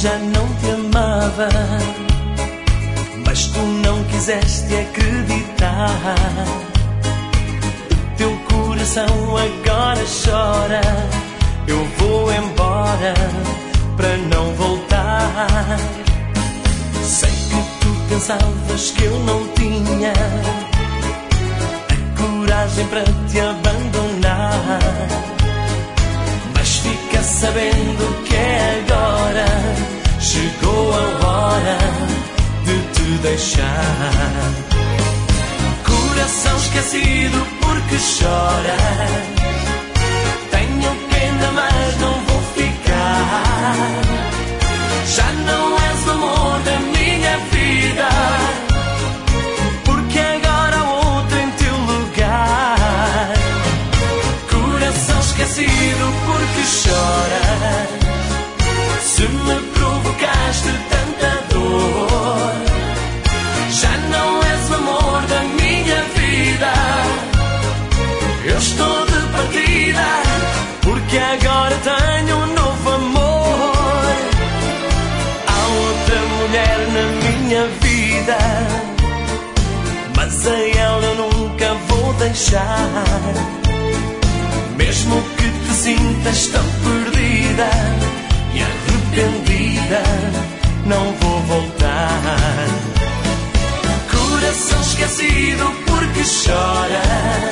já não te amava, mas tu não quiseste acreditar. O teu coração agora chora. Eu vou embora para não voltar. Sei que tu pensavas que eu não tinha a coragem para te abandonar, mas fica sabendo que agora chegou a hora de te deixar. Coração esquecido porque chora. Tenho pena, mas não vou ficar. Já não és o amor da minha vida, porque agora há outro em teu lugar. Coração esquecido porque chora. Se me provocaste tanta dor, já não és o amor da minha vida. Eu estou de partida, porque agora tenho um novo amor. Há outra mulher na minha vida, mas a ela eu nunca vou deixar. Mesmo que te sintas tão perdida e arrependida, não vou voltar. Coração esquecido porque chora.